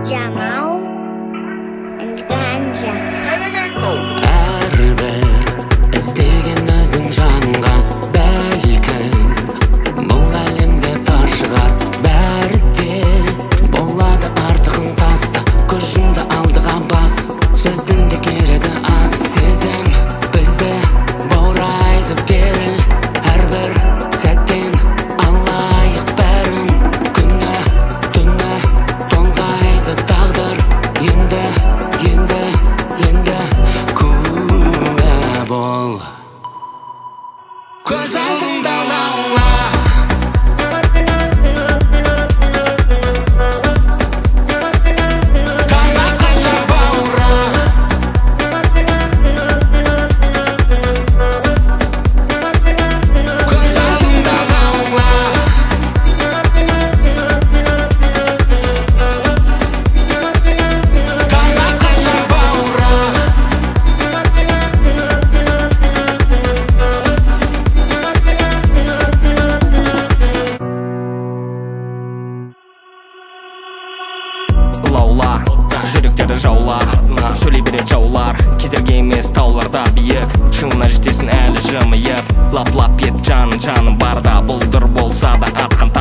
Jamal and Ganja. Әрбір іздеген өзің жанға, бәлкім бұл әлемде бар шығар. Бәрі де болады, артығын таста, көзімді алдыға бас. Сөздің де керегі аз, сезім бізді баурайды беріл. Әрбір сәттен алайық бәрін, күні түні тоңғайды тағдыр. Енді куә бол, көз алдымда лаула. Лаула, жүректерді жаула, сөйлей бере жаулар. Кедергі емес тауларда биік, шыңына жетесің әлі жымиып. Лап-лап ет жаным барда, бұлдыр болса да атқан